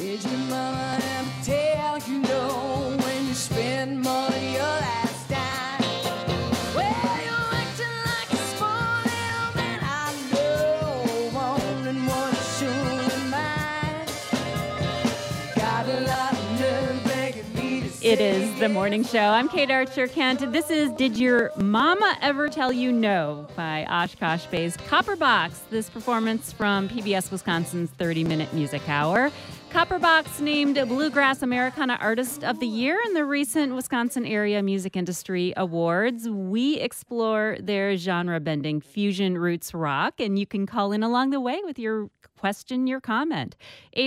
Did your mama ever tell you no when you spend money your last time? Well, you're acting like a spoiled little man. I know, wanting what's surely mine. Got a lot of nerve begging me to say It is The Morning Show. I'm Kate Archer-Kent. This is Did Your Mama Ever Tell You No by Oshkosh Bay's Copperbox. This performance from PBS Wisconsin's 30-minute music hour. Copperbox named Bluegrass Americana Artist of the Year in the recent Wisconsin Area Music Industry Awards. We explore their genre-bending fusion roots rock, and you can call in along the way with your question, your comment.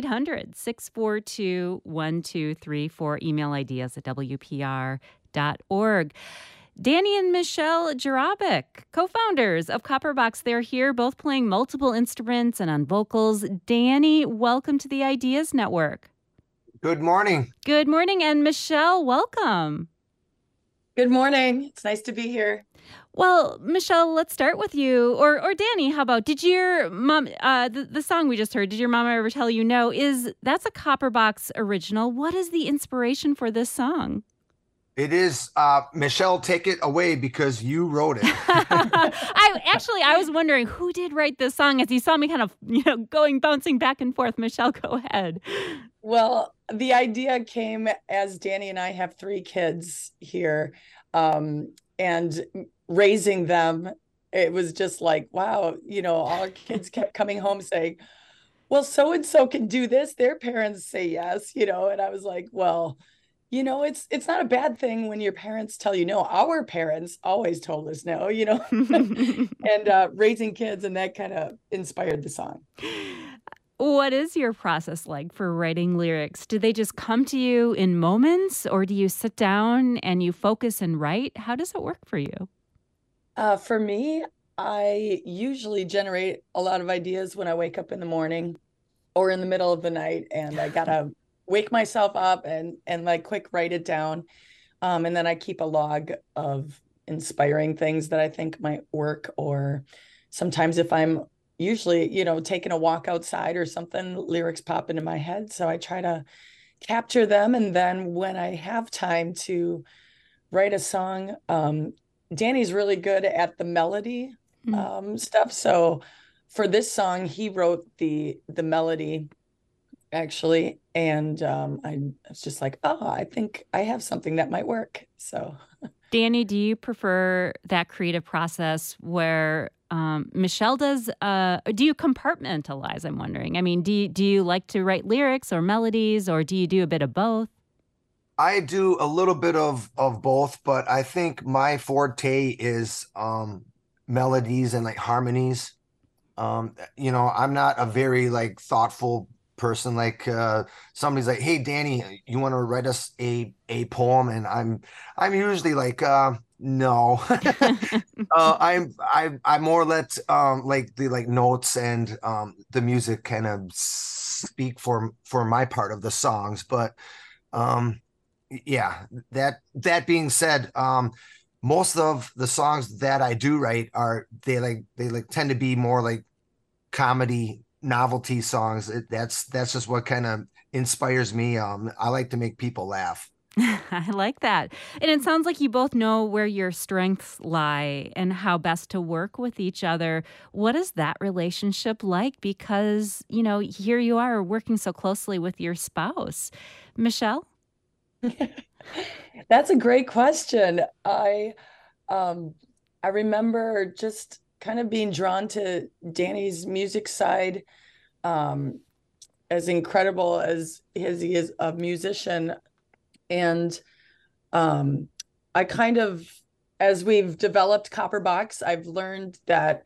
800-642-1234. Email ideas at WPR.org. Danny and Michelle Jurabek, co-founders of Copperbox. They're here, both playing multiple instruments and on vocals. Danny, welcome to the Ideas Network. Good morning. Good morning. And Michelle, welcome. Good morning. It's nice to be here. Well, Michelle, let's start with you. Or Danny, how about, did your mom, the song we just heard, Did Your Mama Ever Tell You No, that's a Copperbox original. What is the inspiration for this song? It is, Michelle, take it away because you wrote it. I was wondering who did write this song as you saw me kind of, bouncing back and forth. Michelle, go ahead. Well, the idea came as Danny and I have 3 kids here, and raising them, it was just like, wow, all our kids kept coming home saying, well, so-and-so can do this. Their parents say yes, and I was like, well, it's not a bad thing when your parents tell you no. Our parents always told us no, and raising kids, and that kind of inspired the song. What is your process like for writing lyrics? Do they just come to you in moments, or do you sit down and you focus and write? How does it work for you? For me, I usually generate a lot of ideas when I wake up in the morning or in the middle of the night, and I gotta wake myself up and like quick write it down. And then I keep a log of inspiring things that I think might work. Or sometimes if I'm usually, taking a walk outside or something, lyrics pop into my head. So I try to capture them. And then when I have time to write a song, Danny's really good at the melody stuff. So for this song, he wrote the melody actually. And I was just like, I think I have something that might work. So, Danny, do you prefer that creative process where Michelle does? Do you compartmentalize? I'm wondering. I mean, do you like to write lyrics or melodies, or do you do a bit of both? I do a little bit of both, but I think my forte is melodies and like harmonies. I'm not a very like thoughtful person. Like somebody's like, hey Danny, you want to write us a poem? And I'm usually like no. I more let like the like notes and the music kind of speak for my part of the songs. But yeah, that being said, most of the songs that I do write they tend to be more like comedy novelty songs. That's just what kind of inspires me. I like to make people laugh. I like that. And it sounds like you both know where your strengths lie and how best to work with each other. What is that relationship like? Because, here you are working so closely with your spouse. Michelle? That's a great question. I remember just kind of being drawn to Danny's music side, as incredible as he is a musician. And I kind of, as we've developed Copperbox, I've learned that,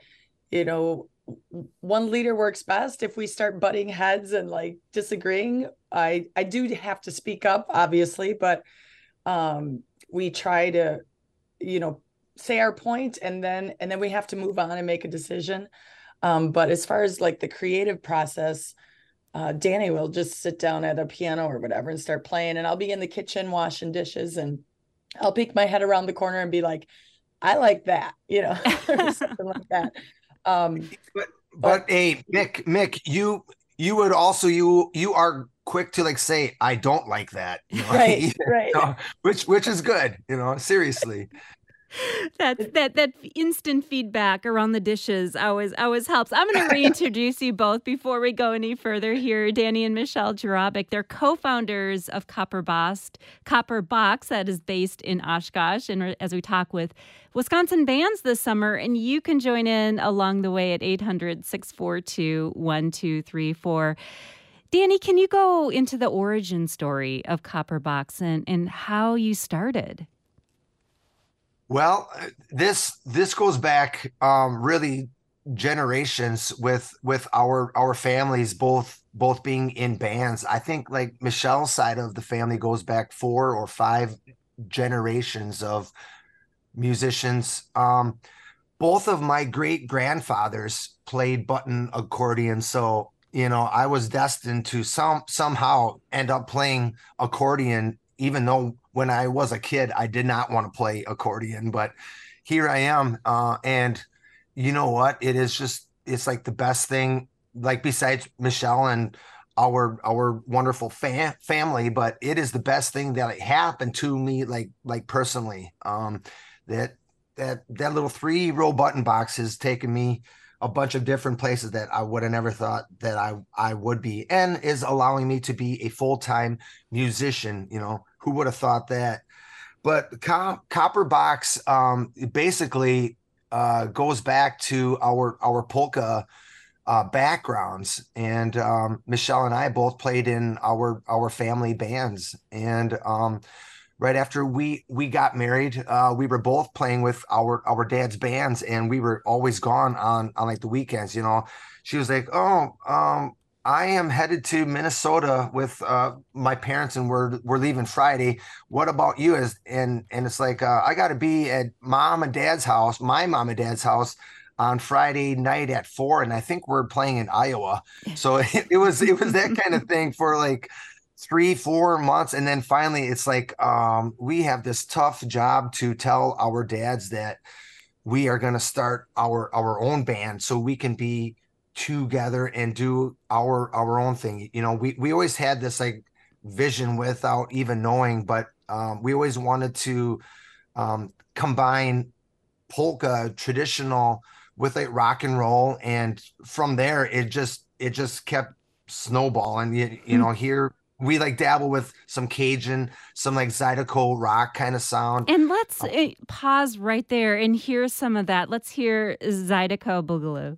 one leader works best. If we start butting heads and like disagreeing, I do have to speak up, obviously, but we try to, say our point, and then we have to move on and make a decision. But as far as like the creative process, Danny will just sit down at a piano or whatever and start playing, and I'll be in the kitchen washing dishes, and I'll peek my head around the corner and be like, I like that, or something like that. But hey, Mick, you would also, you are quick to like say I don't like that, you know, Right, right. you know, which is good, you know, seriously. That instant feedback around the dishes always helps. I'm going to reintroduce you both before we go any further here. Danny and Michelle Jurabek, they're co-founders of Copper Box, that is based in Oshkosh. And as we talk with Wisconsin bands this summer, and you can join in along the way at 800-642-1234. Danny, can you go into the origin story of Copper Box and how you started? Well, this goes back really generations with our families both being in bands. I think like Michelle's side of the family goes back 4 or 5 generations of musicians. Both of my great grandfathers played button accordion, so you know I was destined to somehow end up playing accordion, even though when I was a kid, I did not want to play accordion, but here I am. And you know what? It's like the best thing, like besides Michelle and our wonderful family, but it is the best thing that happened to me, like personally. That little 3-row button box has taken me a bunch of different places that I would have never thought that I would be, and is allowing me to be a full-time musician. You know, who would have thought that? But Copper Box basically goes back to our polka backgrounds, and Michelle and I both played in our family bands, and right after we got married, we were both playing with our dad's bands, and we were always gone on like the weekends. You know, she was like, "Oh, I am headed to Minnesota with my parents, and we're leaving Friday. What about you?" And it's like I got to be at my mom and dad's house on Friday night at 4, and I think we're playing in Iowa. So it was that kind of thing for like 3-4 months, and then finally it's like we have this tough job to tell our dads that we are going to start our own band so we can be together and do our own thing. You know, we always had this like vision without even knowing, but we always wanted to combine polka traditional with like rock and roll, and from there it just kept snowballing. You know, here we like dabble with some Cajun, some like Zydeco rock kind of sound. And let's pause right there and hear some of that. Let's hear Zydeco Boogaloo.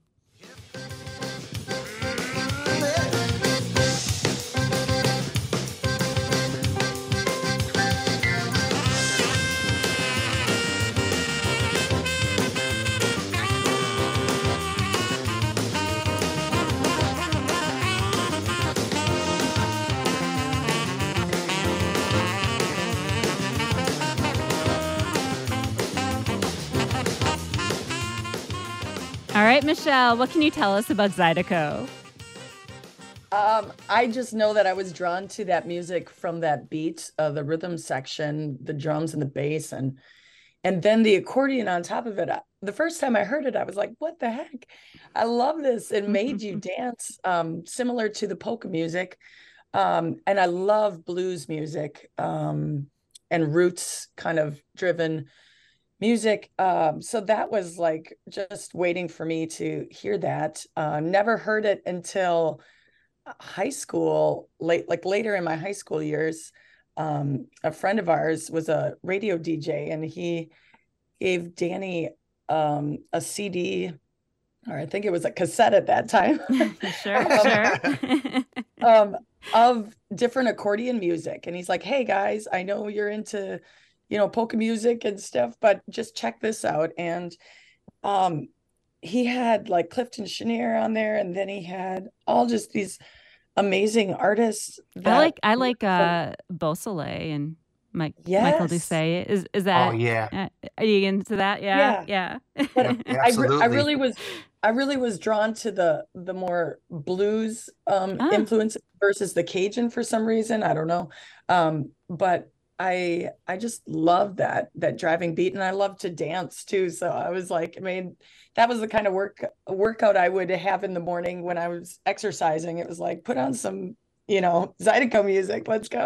All right, Michelle, what can you tell us about Zydeco? I just know that I was drawn to that music from that beat, the rhythm section, the drums and the bass, and then the accordion on top of it. The first time I heard it, I was like, what the heck? I love this. It made you dance, similar to the polka music. And I love blues music and roots kind of driven music. So that was like just waiting for me to hear that. Never heard it until high school, later in my high school years. A friend of ours was a radio DJ, and he gave Danny a CD, or I think it was a cassette at that time. Sure. Of different accordion music. And he's like, hey guys, I know you're into, you know, polka music and stuff, but just check this out. And he had like Clifton Chenier on there, and then he had all just these amazing artists. I like Beausoleil and Michael Doucet. Is that? Oh yeah. Are you into that? Yeah. But Absolutely. I really was drawn to the more blues influence versus the Cajun for some reason. I don't know. But I just love that driving beat, and I love to dance too. So I was like, that was the kind of workout I would have in the morning when I was exercising. It was like, put on some Zydeco music. Let's go.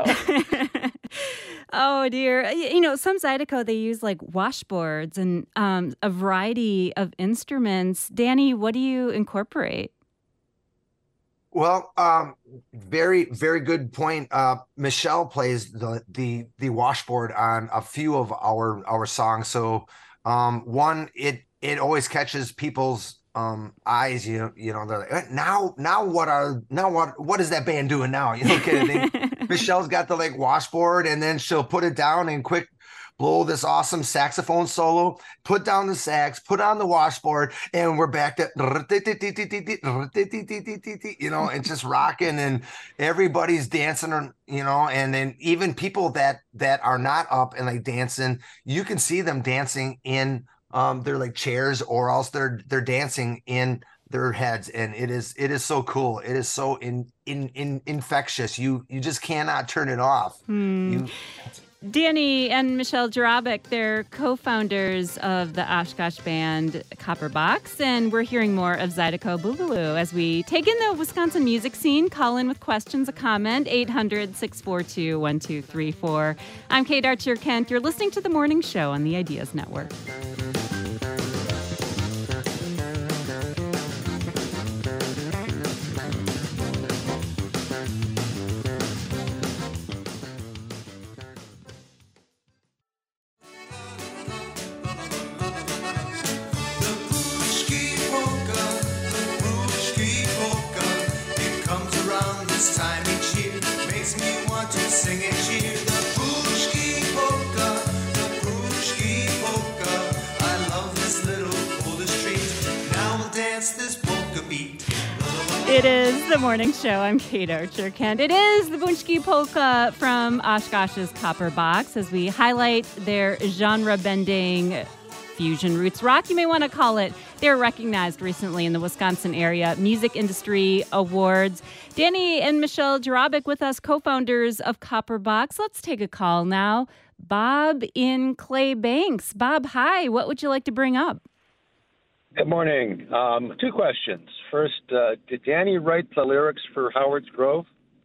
Oh dear. Some Zydeco, they use like washboards and a variety of instruments. Danny, what do you incorporate? Well, very, very good point. Michelle plays the washboard on a few of our songs. So, one, it always catches people's eyes. They're like, what is that band doing now? Michelle's got the like washboard, and then she'll put it down and quick blow this awesome saxophone solo, put down the sax, put on the washboard, and we're back to and just rocking, and everybody's dancing, and then even people that are not up and like dancing, you can see them dancing in their like chairs, or else they're dancing in their heads, and it is so cool. It is so infectious. You just cannot turn it off. Danny and Michelle Jurabek, they're co-founders of the Oshkosh band Copper Box, and we're hearing more of Zydeco Boogaloo as we take in the Wisconsin music scene. Call in with questions, a comment, 800-642-1234. I'm Kate Archer-Kent. You're listening to The Morning Show on the Ideas Network. It is The Morning Show. I'm Kate Archer-Kent. It is the Bunchki Polka from Oshkosh's Copper Box as we highlight their genre-bending fusion roots rock, you may want to call it. They were recognized recently in the Wisconsin Area Music Industry Awards. Danny and Michelle Jurabek with us, co-founders of Copper Box. Let's take a call now. Bob in Clay Banks. Bob, hi. What would you like to bring up? Good morning. Two questions. First, did Danny write the lyrics for Howard's Grove?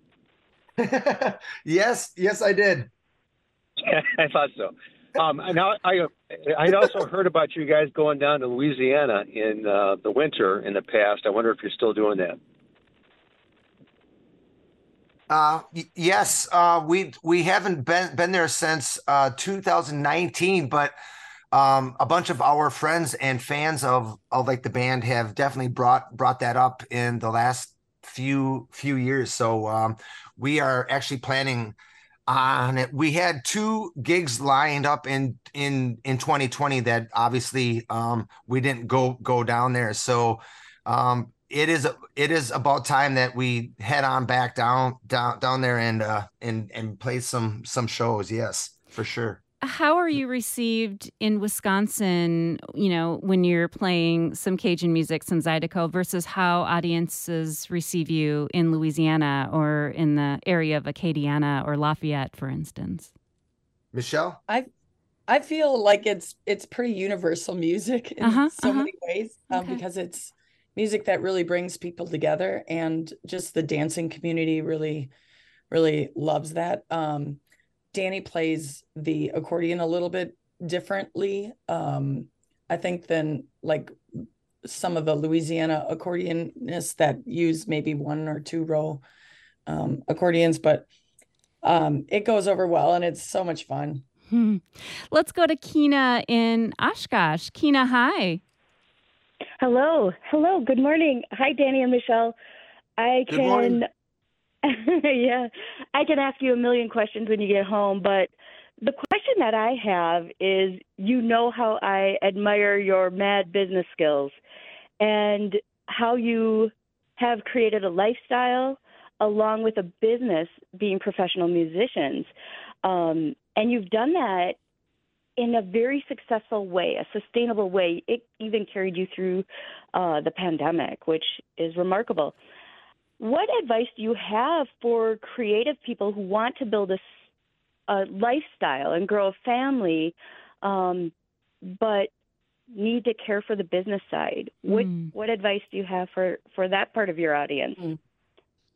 Yes, I did. I thought so. Now, I'd also heard about you guys going down to Louisiana in the winter in the past. I wonder if you're still doing that. Yes, we haven't been there since 2019, but a bunch of our friends and fans of like the band have definitely brought that up in the last few years. So we are actually planning on it. We had 2 gigs lined up in 2020 that obviously we didn't go down there. So it is about time that we head on back down there and play some shows. Yes, for sure. How are you received in Wisconsin, when you're playing some Cajun music, some Zydeco, versus how audiences receive you in Louisiana or in the area of Acadiana or Lafayette, for instance? Michelle? I feel like it's pretty universal music in so many ways, because it's music that really brings people together, and just the dancing community really, really loves that. Danny plays the accordion a little bit differently, I think, than like some of the Louisiana accordionists that use maybe 1 or 2 row accordions, but it goes over well, and it's so much fun. Let's go to Keena in Oshkosh. Keena, hi. Hello. Good morning. Hi, Danny and Michelle. Good morning. Yeah, I can ask you a million questions when you get home, but the question that I have is, how I admire your mad business skills and how you have created a lifestyle along with a business being professional musicians. And you've done that in a very successful way, a sustainable way. It even carried you through the pandemic, which is remarkable. What advice do you have for creative people who want to build a lifestyle and grow a family, but need to care for the business side? What advice do you have for that part of your audience?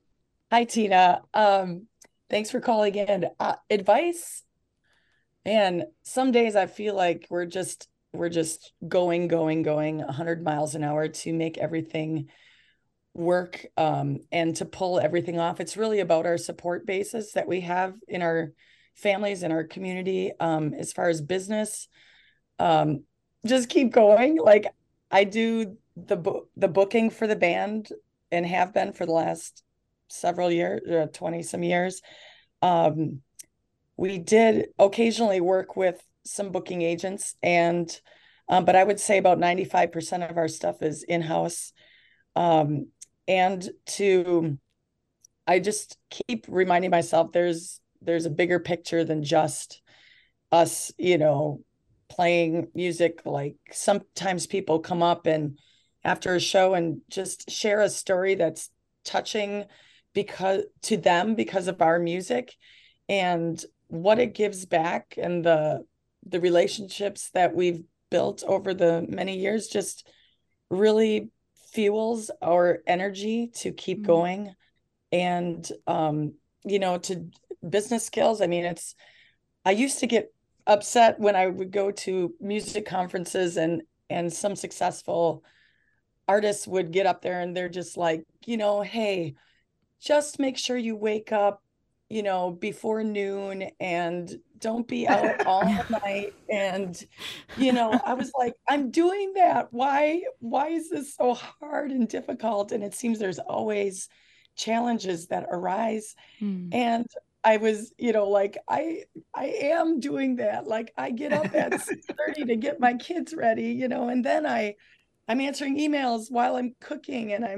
Hi, Tina. Thanks for calling in. Advice, and some days I feel like we're just going 100 miles an hour to make everything work, and to pull everything off. It's really about our support bases that we have in our families and our community. As far as business, um, just keep going. Like I do the booking for the band and have been for the last several years, 20 some years. Um, we did occasionally work with some booking agents, and but I would say about 95% of our stuff is in-house. Um, and to I just keep reminding myself there's a bigger picture than just us, playing music. Like sometimes people come up and after a show and just share a story that's touching because to them because of our music and what it gives back, and the relationships that we've built over the many years just really fuels our energy to keep going. And to business skills, I mean, I used to get upset when I would go to music conferences and some successful artists would get up there and they're just like, hey, just make sure you wake up, before noon and don't be out all night. And, I was like, I'm doing that. Why is this so hard and difficult? And it seems there's always challenges that arise. And I was, like I am doing that. Like I get up at 6:30 to get my kids ready, and then I'm answering emails while I'm cooking, and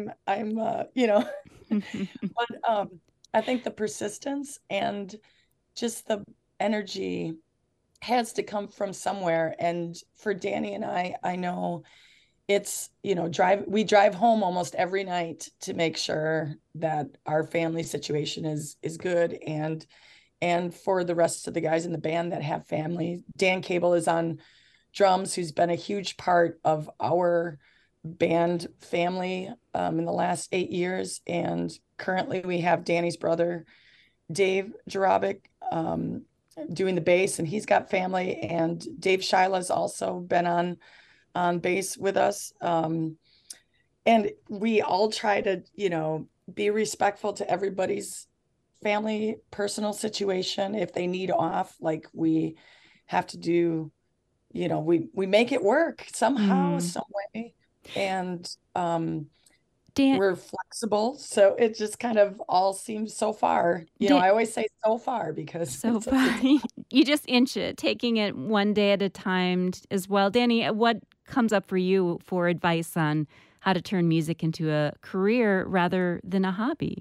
but I think the persistence and just the energy has to come from somewhere. And for Danny and I know it's, we drive home almost every night to make sure that our family situation is good. And for the rest of the guys in the band that have family, Dan Cable is on drums, who's been a huge part of our band family in the last 8 years. And currently we have Danny's brother, Dave Jarabic, doing the bass, and he's got family. And Dave Shila's also been on bass with us. And we all try to, be respectful to everybody's family, personal situation. If they need off, like we have to do, we make it work somehow, some way. And Dan, we're flexible. So it just kind of all seems so far. I always say so far because so far. You just inch it, taking it one day at a time as well. Danny, what comes up for you for advice on how to turn music into a career rather than a hobby?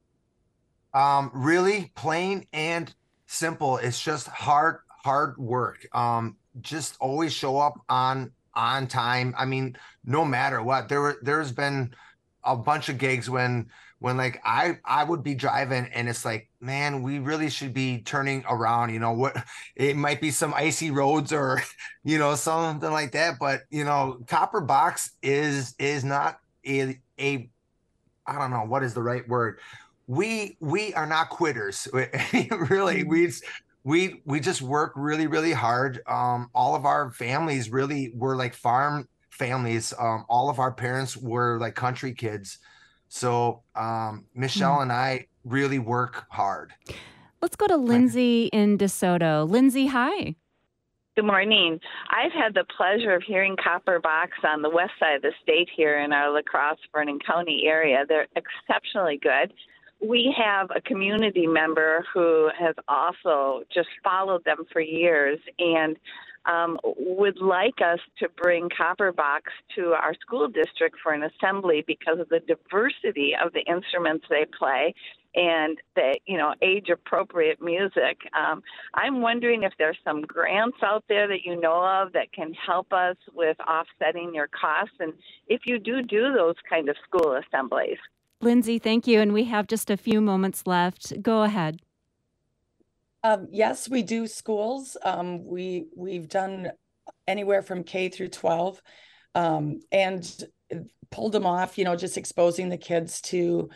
Really plain and simple. It's just hard work. Just always show up on time. I mean, no matter what. There's been a bunch of gigs when like I would be driving and it's like, man, we really should be turning around, what it might be some icy roads or something like that, but Copper Box is not a I don't know what is the right word. We are not quitters. Really, we just work really, really hard. All of our families really were like farm families. All of our parents were like country kids. So Michelle and I really work hard. Let's go to Lindsay in DeSoto. Lindsay, hi. Good morning. I've had the pleasure of hearing Copper Box on the west side of the state here in our La Crosse, Vernon County area. They're exceptionally good. We have a community member who has also just followed them for years and would like us to bring Copper Box to our school district for an assembly because of the diversity of the instruments they play and the age-appropriate music. I'm wondering if there's some grants out there that you know of that can help us with offsetting your costs, and if you do those kind of school assemblies. Lindsay, thank you. And we have just a few moments left. Go ahead. Yes, we do schools. We've done anywhere from K through 12, and pulled them off, just exposing the kids to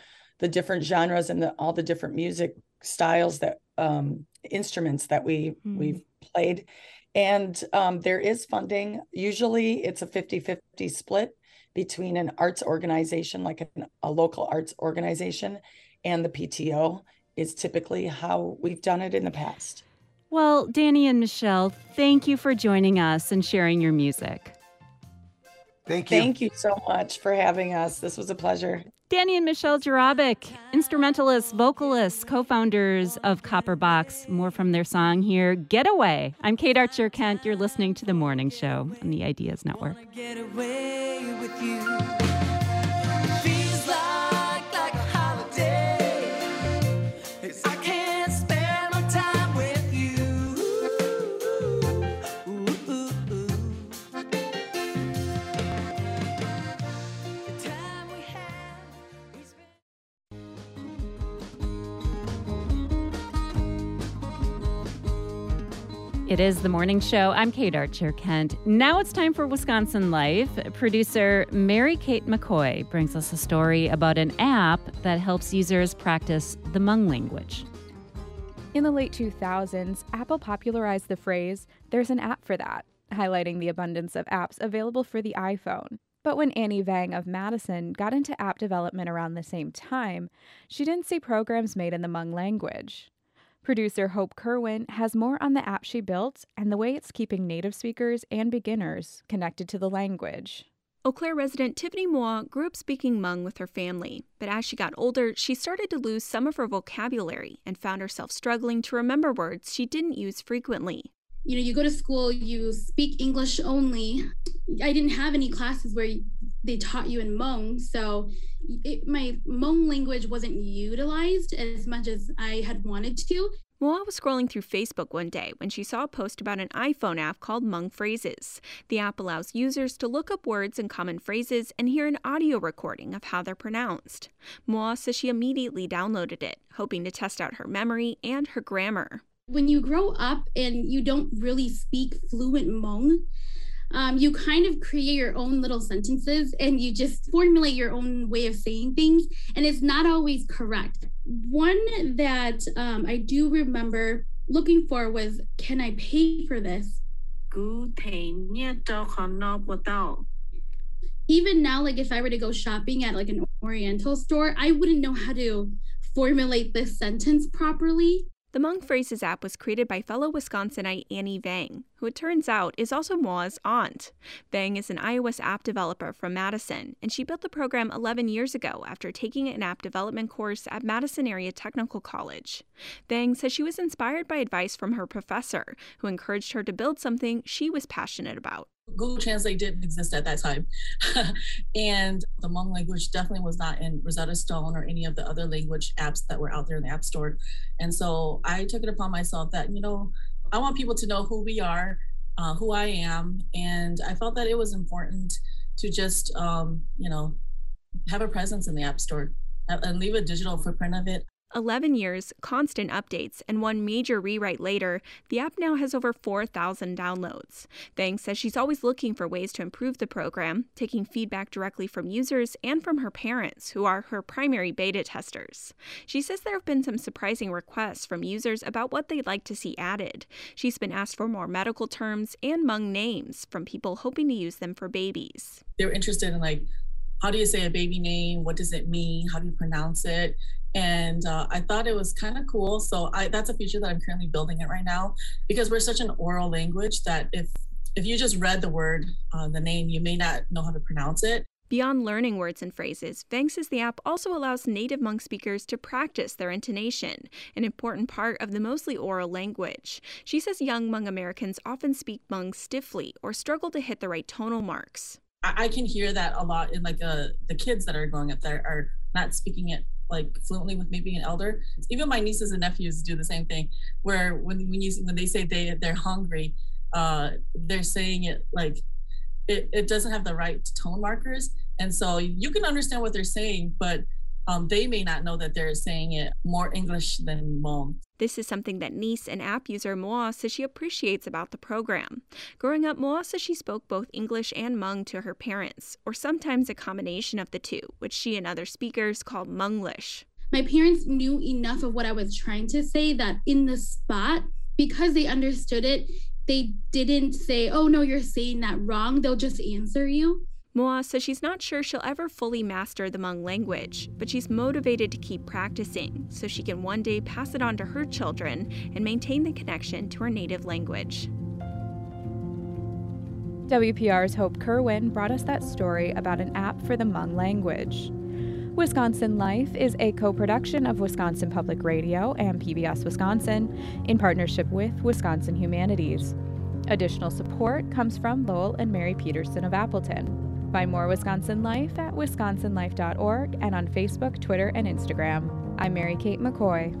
the different genres and all the different music styles that instruments that we've played. And there is funding. Usually it's a 50-50 split between an arts organization, like a local arts organization, and the PTO is typically how we've done it in the past. Well, Danny and Michelle, thank you for joining us and sharing your music. Thank you. Thank you so much for having us. This was a pleasure. Danny and Michelle Jurabek, instrumentalists, vocalists, co-founders of Copper Box. More from their song here, Getaway. I'm Kate Archer-Kent. You're listening to The Morning Show on the Ideas Network. Get away with you. Feels like a holiday. I can't spend my time with you. The time we had, we spent. It is The Morning Show. I'm Kate Archer-Kent. Now it's time for Wisconsin Life. Producer Mary Kate McCoy brings us a story about an app that helps users practice the Hmong language. In the late 2000s, Apple popularized the phrase, "There's an app for that," highlighting the abundance of apps available for the iPhone. But when Annie Vang of Madison got into app development around the same time, she didn't see programs made in the Hmong language. Producer Hope Kerwin has more on the app she built and the way it's keeping native speakers and beginners connected to the language. Eau Claire resident Tiffany Moa grew up speaking Hmong with her family, but as she got older, she started to lose some of her vocabulary and found herself struggling to remember words she didn't use frequently. You know, you go to school, you speak English only. I didn't have any classes where they taught you in Hmong, so my Hmong language wasn't utilized as much as I had wanted to. Moa was scrolling through Facebook one day when she saw a post about an iPhone app called Hmong Phrases. The app allows users to look up words and common phrases and hear an audio recording of how they're pronounced. Moa says she immediately downloaded it, hoping to test out her memory and her grammar. When you grow up and you don't really speak fluent Hmong, you kind of create your own little sentences and you just formulate your own way of saying things, and it's not always correct. One that I do remember looking for was, can I pay for this? Even now, like if I were to go shopping at like an Oriental store, I wouldn't know how to formulate this sentence properly. The Hmong Phrases app was created by fellow Wisconsinite Annie Vang, who it turns out is also Moa's aunt. Vang is an iOS app developer from Madison, and she built the program 11 years ago after taking an app development course at Madison Area Technical College. Vang says she was inspired by advice from her professor, who encouraged her to build something she was passionate about. Google Translate didn't exist at that time. And the Hmong language definitely was not in Rosetta Stone or any of the other language apps that were out there in the App Store. And so I took it upon myself that, I want people to know who we are, who I am. And I felt that it was important to just, have a presence in the App Store and leave a digital footprint of it. 11 years, constant updates, and one major rewrite later, the app now has over 4,000 downloads. Vang says she's always looking for ways to improve the program, taking feedback directly from users and from her parents, who are her primary beta testers. She says there have been some surprising requests from users about what they'd like to see added. She's been asked for more medical terms and Hmong names from people hoping to use them for babies. They were interested in how do you say a baby name? What does it mean? How do you pronounce it? And I thought it was kind of cool. So that's a feature that I'm currently building it right now, because we're such an oral language that if you just read the word, the name, you may not know how to pronounce it. Beyond learning words and phrases, Vang says the app also allows native Hmong speakers to practice their intonation, an important part of the mostly oral language. She says young Hmong Americans often speak Hmong stiffly or struggle to hit the right tonal marks. I can hear that a lot in the kids that are growing up that are not speaking it fluently with maybe an elder. Even my nieces and nephews do the same thing, where when they say they're hungry, they're saying it it doesn't have the right tone markers, and so you can understand what they're saying, but they may not know that they're saying it more English than Hmong. This is something that niece and app user Moa says she appreciates about the program. Growing up, Moa says she spoke both English and Hmong to her parents, or sometimes a combination of the two, which she and other speakers call Hmonglish. My parents knew enough of what I was trying to say that in the spot, because they understood it, they didn't say, oh, no, you're saying that wrong. They'll just answer you. Moa says she's not sure she'll ever fully master the Hmong language, but she's motivated to keep practicing so she can one day pass it on to her children and maintain the connection to her native language. WPR's Hope Kerwin brought us that story about an app for the Hmong language. Wisconsin Life is a co-production of Wisconsin Public Radio and PBS Wisconsin in partnership with Wisconsin Humanities. Additional support comes from Lowell and Mary Peterson of Appleton. Find more Wisconsin Life at wisconsinlife.org and on Facebook, Twitter, and Instagram. I'm Mary Kate McCoy.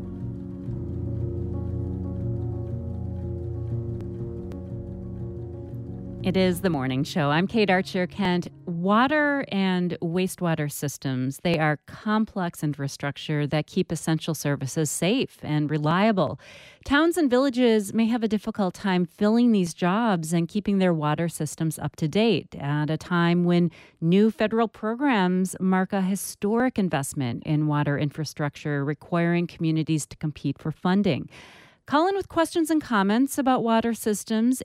It is the morning show. I'm Kate Archer-Kent. Water and wastewater systems, they are complex infrastructure that keep essential services safe and reliable. Towns and villages may have a difficult time filling these jobs and keeping their water systems up to date at a time when new federal programs mark a historic investment in water infrastructure, requiring communities to compete for funding. Call in with questions and comments about water systems,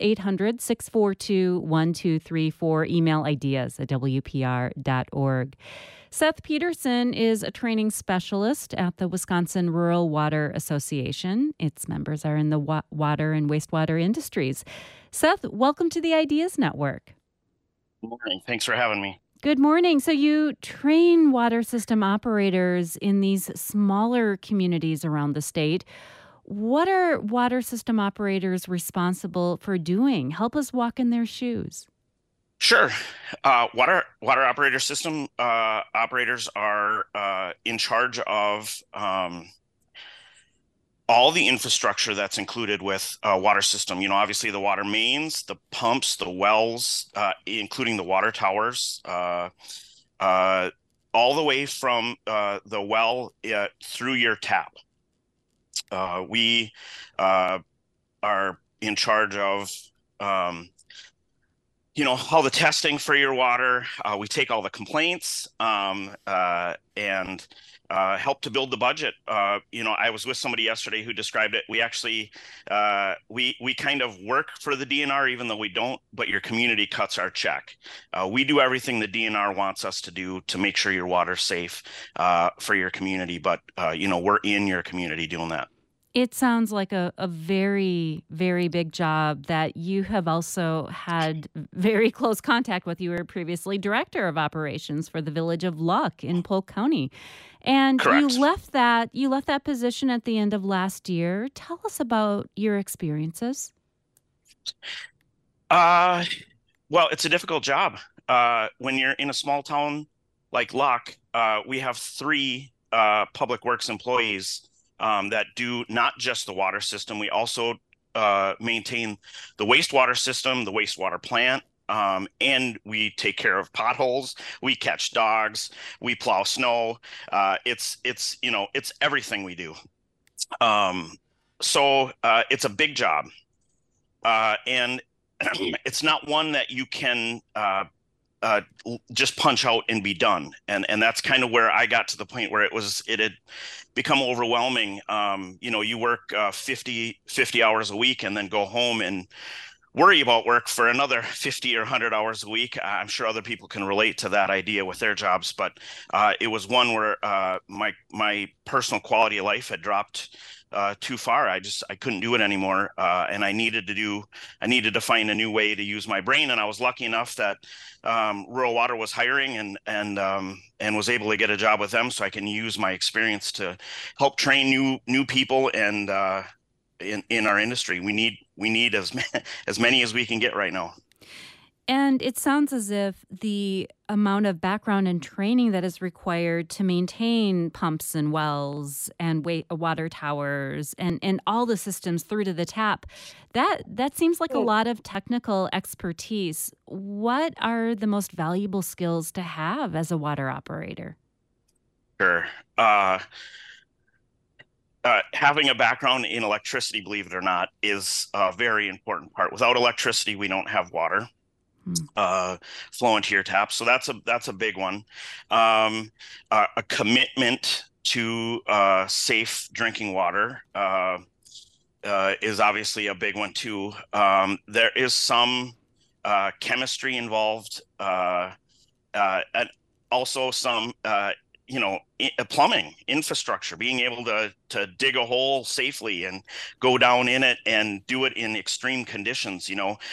800-642-1234. Email ideas at WPR.org. Seth Peterson is a training specialist at the Wisconsin Rural Water Association. Its members are in the water and wastewater industries. Seth, welcome to the Ideas Network. Good morning. Thanks for having me. Good morning. So you train water system operators in these smaller communities around the state. What are water system operators responsible for doing? Help us walk in their shoes. Sure. Water operator system operators are in charge of all the infrastructure that's included with a water system. You know, obviously the water mains, the pumps, the wells, including the water towers, all the way from the well through your tap. We are in charge of, all the testing for your water. We take all the complaints and help to build the budget. I was with somebody yesterday who described it. We actually, we kind of work for the DNR, even though we don't, but your community cuts our check. We do everything the DNR wants us to do to make sure your water's safe for your community. But, we're in your community doing that. It sounds like a very, very big job that you have also had very close contact with. You were previously director of operations for the village of Luck in Polk County. And Correct. you left that position at the end of last year. Tell us about your experiences. Well, it's a difficult job. When you're in a small town like Luck, we have 3 public works employees that do not just the water system. We also maintain the wastewater system, the wastewater plant, and we take care of potholes. We catch dogs. We plow snow. It's everything we do. So it's a big job, and it's not one that you can just punch out and be done. And that's kind of where I got to the point where it had become overwhelming. You work 50 hours a week and then go home and worry about work for another 50 or 100 hours a week. I'm sure other people can relate to that idea with their jobs, but it was one where my personal quality of life had dropped too far. I couldn't do it anymore. And I needed to find a new way to use my brain. And I was lucky enough that Rural Water was hiring and was able to get a job with them, so I can use my experience to help train new people. And in our industry, we need as many as we can get right now. And it sounds as if the amount of background and training that is required to maintain pumps and wells and water towers and all the systems through to the tap, that seems like a lot of technical expertise. What are the most valuable skills to have as a water operator? Sure. Having a background in electricity, believe it or not, is a very important part. Without electricity, we don't have water flow into your tap. So that's a big one. A commitment to safe drinking water is obviously a big one too. There is some chemistry involved, and also some plumbing infrastructure, being able to dig a hole safely and go down in it and do it in extreme conditions.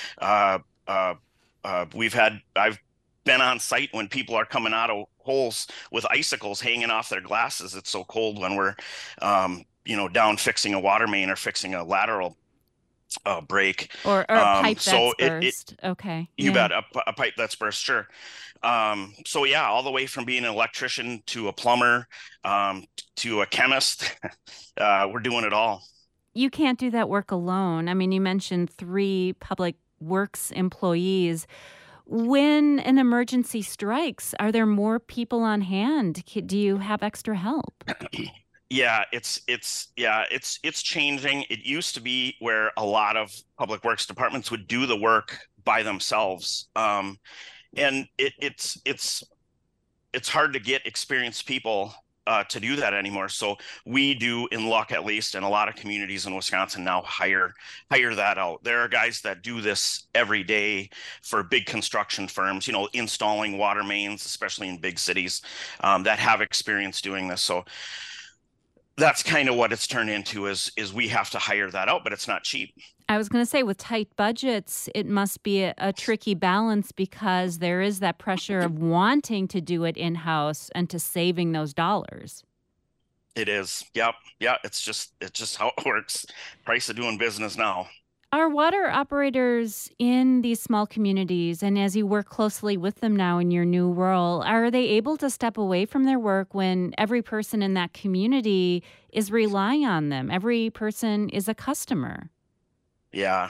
I've been on site when people are coming out of holes with icicles hanging off their glasses. It's so cold when we're down fixing a water main or fixing a lateral break or a pipe that's burst. Okay, you bet, a pipe that's burst, sure. So yeah, all the way from being an electrician to a plumber, to a chemist, we're doing it all. You can't do that work alone. I mean, you mentioned 3 public works employees. When an emergency strikes, are there more people on hand? Do you have extra help? Yeah, it's changing. It used to be where a lot of public works departments would do the work by themselves. And it's hard to get experienced people to do that anymore. So we do, in Luck at least, and a lot of communities in Wisconsin now hire that out. There are guys that do this every day for big construction firms, installing water mains, especially in big cities, that have experience doing this. So that's kind of what it's turned into is we have to hire that out, but it's not cheap. I was going to say, with tight budgets, it must be a tricky balance because there is that pressure of wanting to do it in-house and to saving those dollars. It is. Yep. Yeah. It's just how it works. Price of doing business now. Are water operators in these small communities, and as you work closely with them now in your new role, are they able to step away from their work when every person in that community is relying on them? Every person is a customer. Yeah.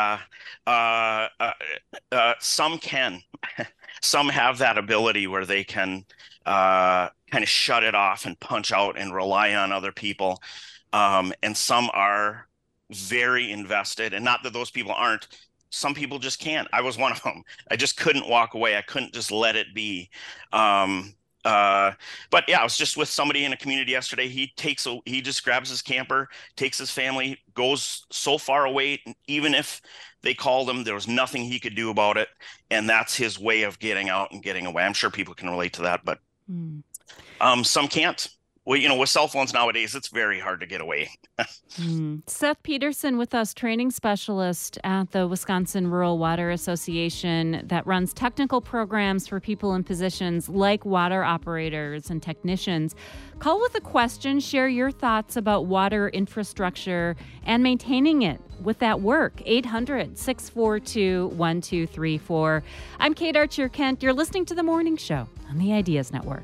Some can. Some have that ability where they can kind of shut it off and punch out and rely on other people. And some are very invested, and not that those people aren't. Some people just can't. I was one of them. I just couldn't walk away. I couldn't just let it be. But yeah, I was just with somebody in a community yesterday. He just grabs his camper, takes his family, goes so far away. Even if they called him, there was nothing he could do about it. And that's his way of getting out and getting away. I'm sure people can relate to that, but some can't. Well, with cell phones nowadays, it's very hard to get away. Seth Peterson with us, training specialist at the Wisconsin Rural Water Association that runs technical programs for people in positions like water operators and technicians. Call with a question, share your thoughts about water infrastructure and maintaining it with that work. 800-642-1234. I'm Kate Archer-Kent. You're listening to The Morning Show on the Ideas Network.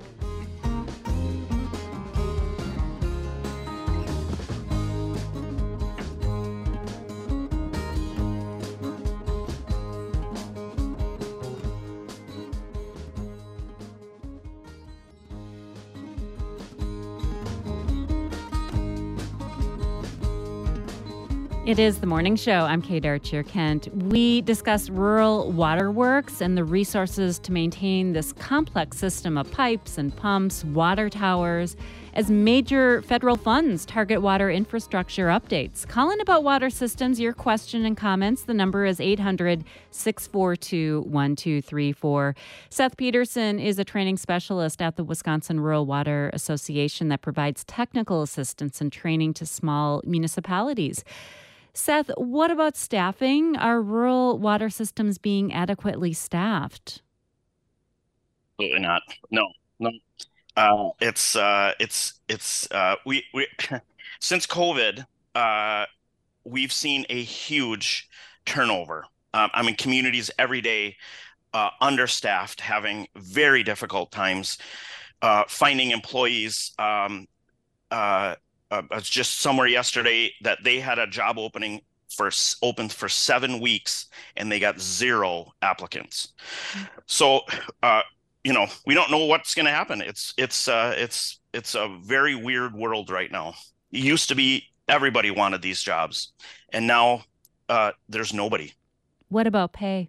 It is The Morning Show. I'm Kate Archer-Kent. We discuss rural waterworks and the resources to maintain this complex system of pipes and pumps, water towers, as major federal funds target water infrastructure updates. Call in about water systems, your question and comments. The number is 800-642-1234. Seth Peterson is a training specialist at the Wisconsin Rural Water Association that provides technical assistance and training to small municipalities. Seth, what about staffing? Are rural water systems being adequately staffed? Absolutely not. No. We since COVID, we've seen a huge turnover. Communities every day, understaffed, having very difficult times finding employees. I was just somewhere yesterday that they had a job open for 7 weeks and they got 0 applicants. So, we don't know what's going to happen. It's a very weird world right now. It used to be everybody wanted these jobs, and now there's nobody. What about pay?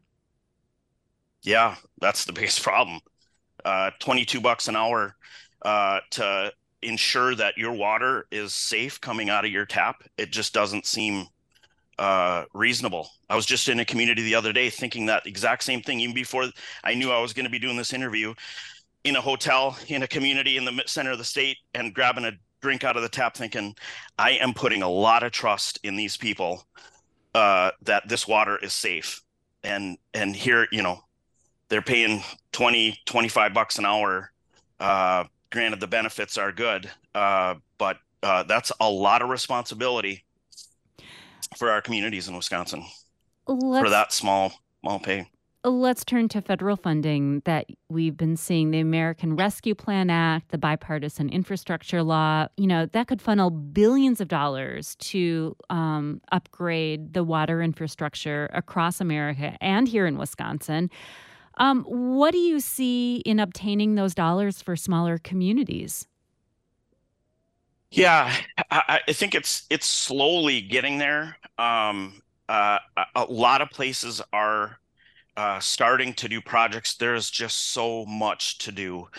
Yeah, that's the biggest problem. $22 an hour ensure that your water is safe coming out of your tap, it just doesn't seem reasonable. I was just in a community the other day thinking that exact same thing, even before I knew I was going to be doing this interview, in a hotel, in a community in the center of the state, and grabbing a drink out of the tap thinking, I am putting a lot of trust in these people that this water is safe. And here, they're paying $20-25 an hour. Granted, the benefits are good, but that's a lot of responsibility for our communities in Wisconsin for that small pay. Let's turn to federal funding that we've been seeing. The American Rescue Plan Act, the bipartisan infrastructure law, that could funnel billions of dollars to upgrade the water infrastructure across America and here in Wisconsin. What do you see in obtaining those dollars for smaller communities? Yeah, I think it's slowly getting there. A lot of places are starting to do projects. There's just so much to do,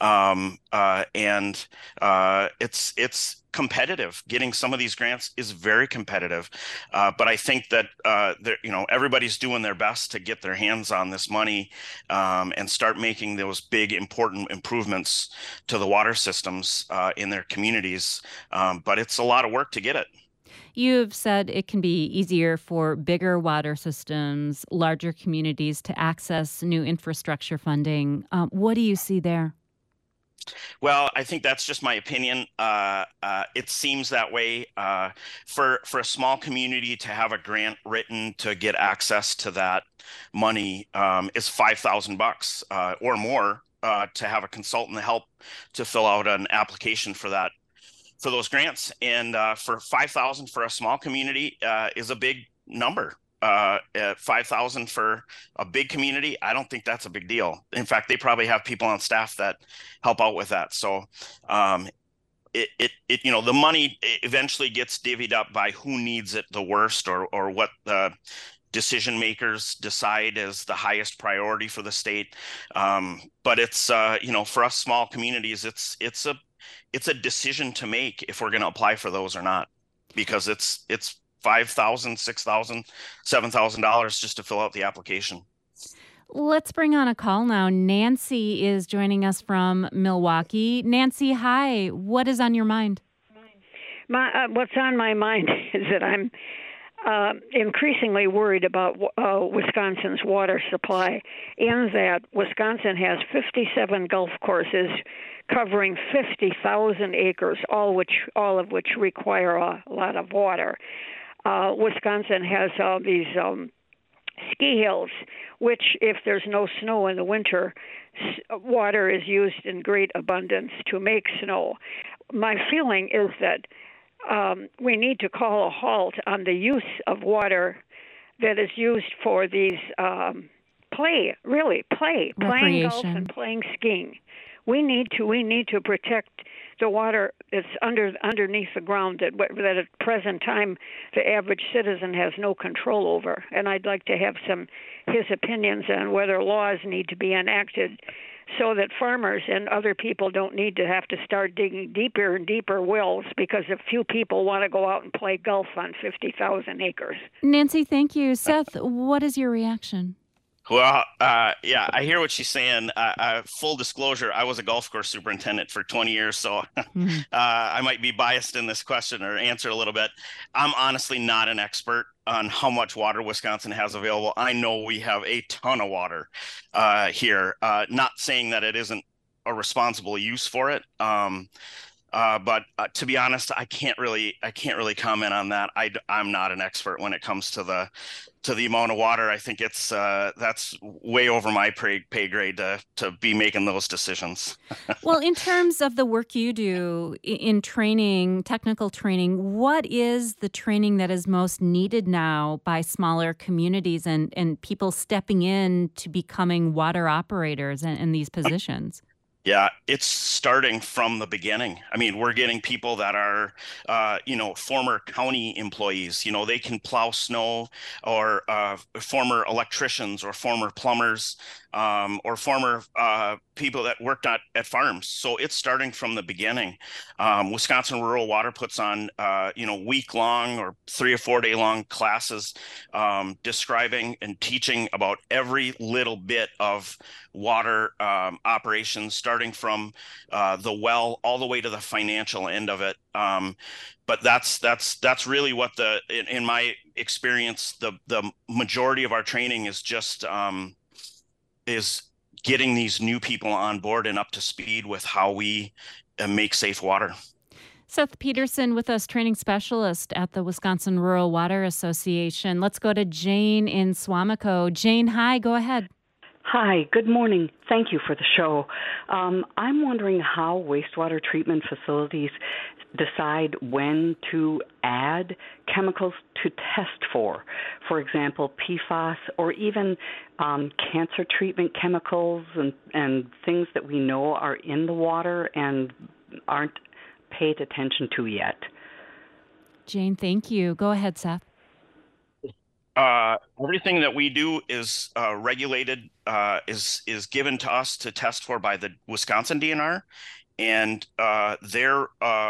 and it's competitive. Getting some of these grants is very competitive, but I think that everybody's doing their best to get their hands on this money and start making those big, important improvements to the water systems in their communities. But it's a lot of work to get it. You've said it can be easier for bigger water systems, larger communities to access new infrastructure funding. What do you see there? Well, I think that's just my opinion. It seems that way. For a small community to have a grant written to get access to that money is $5,000 or more to have a consultant help to fill out an application for those grants. And for $5,000 for a small community is a big number. $5,000 for a big community, I don't think that's a big deal. In fact, they probably have people on staff that help out with that. So the money eventually gets divvied up by who needs it the worst, or what the decision makers decide as the highest priority for the state. But it's for us small communities, it's a decision to make if we're going to apply for those or not, because it's $5,000, $6,000, $7,000 just to fill out the application. Let's bring on a call now. Nancy is joining us from Milwaukee. Nancy, hi. What is on your mind? What's on my mind is that I'm increasingly worried about Wisconsin's water supply, and that Wisconsin has 57 golf courses covering 50,000 acres, all of which require a lot of water. Wisconsin has all these ski hills, which, if there's no snow in the winter, water is used in great abundance to make snow. My feeling is that we need to call a halt on the use of water that is used for these playing golf and playing skiing. We need to protect the water that's underneath the ground that at present time the average citizen has no control over. And I'd like to have his opinions on whether laws need to be enacted so that farmers and other people don't need to have to start digging deeper and deeper wells because a few people want to go out and play golf on 50,000 acres. Nancy, thank you. Seth, what is your reaction? Well, yeah, I hear what she's saying. Full disclosure, I was a golf course superintendent for 20 years, so I might be biased in this question or answer a little bit. I'm honestly not an expert on how much water Wisconsin has available. I know we have a ton of water here. Not saying that it isn't a responsible use for it. But to be honest, I can't really comment on that. I'm not an expert when it comes to the amount of water. I think that's way over my pay grade to be making those decisions. Well, in terms of the work you do in training, technical training, what is the training that is most needed now by smaller communities and people stepping in to becoming water operators in these positions? Yeah, it's starting from the beginning. I mean, we're getting people that are, former county employees. They can plow snow, or former electricians, or former plumbers, or former people that worked at farms. So it's starting from the beginning. Wisconsin Rural Water puts on, week-long or 3 or 4 day long classes describing and teaching about every little bit of water operations, starting from the well all the way to the financial end of it. But that's really what in my experience, the majority of our training is just is getting these new people on board and up to speed with how we make safe water. Seth Peterson with us, training specialist at the Wisconsin Rural Water Association. Let's go to Jane in Swamico. Jane, hi, go ahead. Hi, good morning. Thank you for the show. I'm wondering how wastewater treatment facilities decide when to add chemicals to test for. For example, PFAS or even cancer treatment chemicals and things that we know are in the water and aren't paid attention to yet. Jane, thank you. Go ahead, Seth. Everything that we do is regulated, is given to us to test for by the Wisconsin DNR, and they're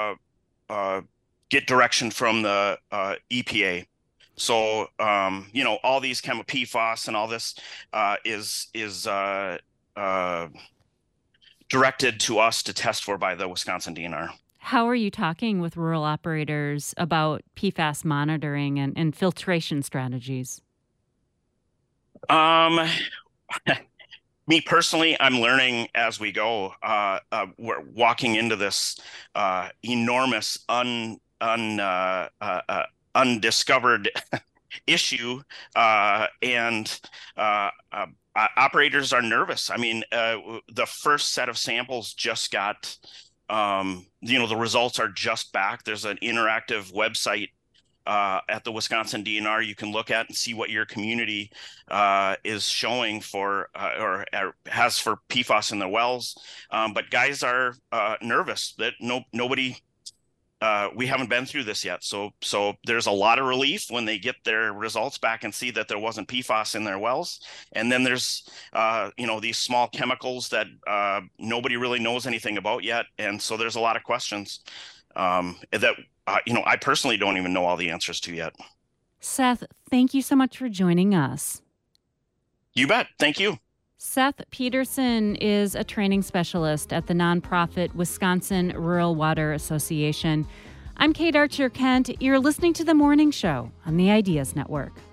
get direction from the EPA. So all these PFAS and all this is directed to us to test for by the Wisconsin DNR. How are you talking with rural operators about PFAS monitoring and filtration strategies? Me personally, I'm learning as we go. We're walking into this enormous undiscovered issue, and operators are nervous. I mean, the first set of samples just got. The results are just back. There's an interactive website at the Wisconsin DNR you can look at and see what your community is showing for or has for PFAS in their wells. But guys are nervous that nobody. We haven't been through this yet, so there's a lot of relief when they get their results back and see that there wasn't PFAS in their wells. And then there's these small chemicals that nobody really knows anything about yet, and so there's a lot of questions that I personally don't even know all the answers to yet. Seth, thank you so much for joining us. You bet. Thank you. Seth Peterson is a training specialist at the nonprofit Wisconsin Rural Water Association. I'm Kate Archer-Kent. You're listening to The Morning Show on the Ideas Network.